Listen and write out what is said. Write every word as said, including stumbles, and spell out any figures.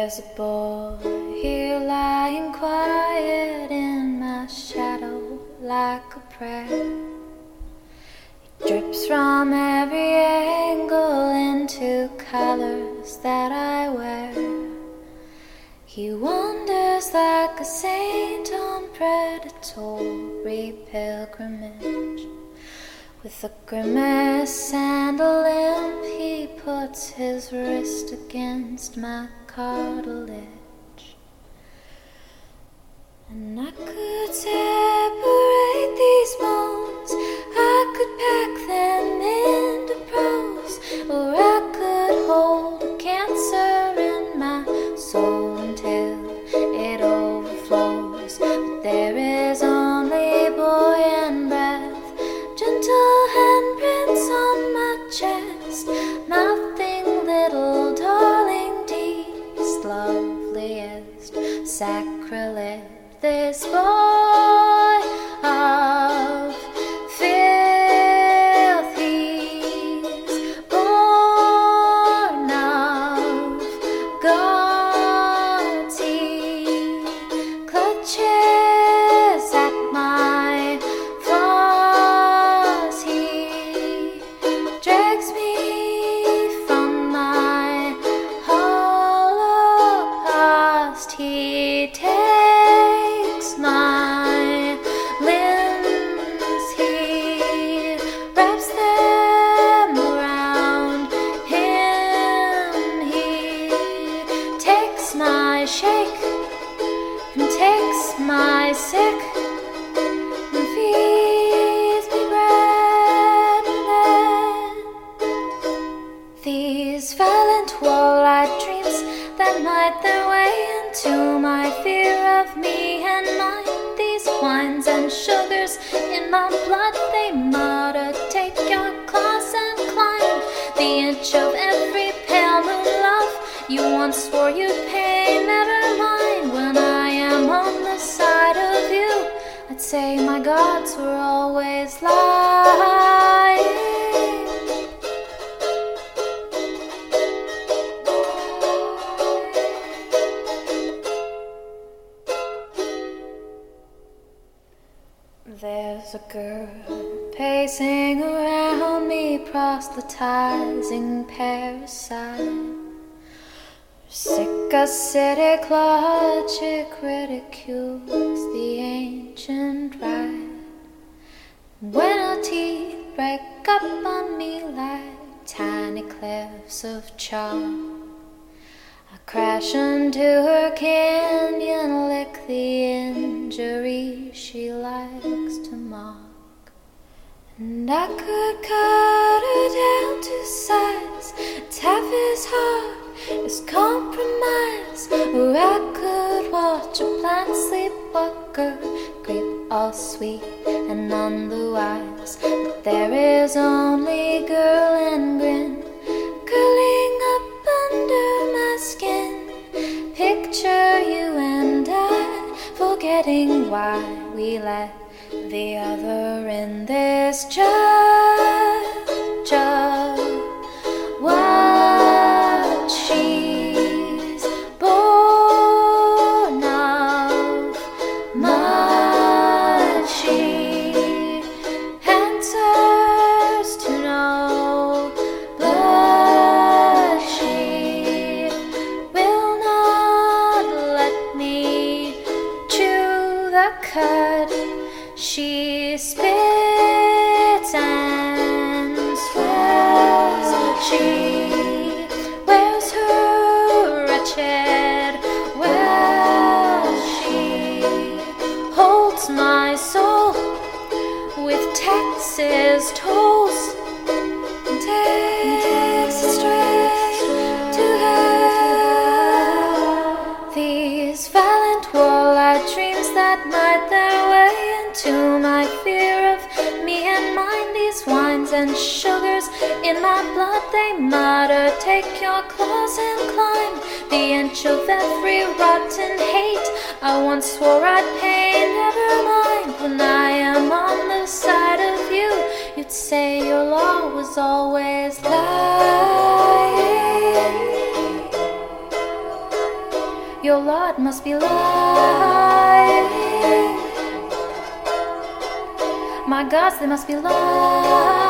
There's a boy here lying quiet in my shadow like a prayer. It drips from every angle into colors that I wear. He wanders like a saint on predatory pilgrimage. With a grimace and a limp, he puts his wrist against my cartilage. And I could separate these bones, I could pack them into prose, or I could hold a cancer in my soul until it overflows. But there is only boy and breath, gentle handprints on my chest, nothing little, darling, deepest, loveliest, sacrilege. This boy of filth, he's born of gods. He clutches at my flaws. He drags me from my holocaust. He takes my limbs, he wraps them around him. He takes my shake and takes my sick and feeds me bread and then these violent wall-eyed dreams that night their way into my fear of me and mine. These wines and sugars in my blood, they mutter, take your claws and climb the inch of every pale moon love you once swore you'd pay. Never mind, when I am on the side of you, I'd say my gods were always lying. There's a girl pacing around me, proselytizing parasite. Sick acidic logic ridicules the ancient rite. When her teeth break up on me like tiny cliffs of chalk, I crash into her canyon, lick the injury she likes to mock. And I could cut her down to size, it's half as hard as compromise. Or I could watch a blind sleepwalker creep all sweet and none the wise. But there is only girl and grin curling up under my skin. Picture you and I forgetting why we let the other in this judge of what she's born of. Much she answers to no, but she will not let me chew the cud. She spits and swears. She wears her wretched well. She holds my soul with taxes, tolls, and takes it straight to hell. These violent wall-eyed dreams that night their way to my fear of me and mine. These wines and sugars in my blood, they mutter, take your claws and climb the inch of every rotten hate I once swore I'd pay. Never mind, when I am on the side of you, you'd say your law was always lying. Your lot must be lying. My gods, they must be lying.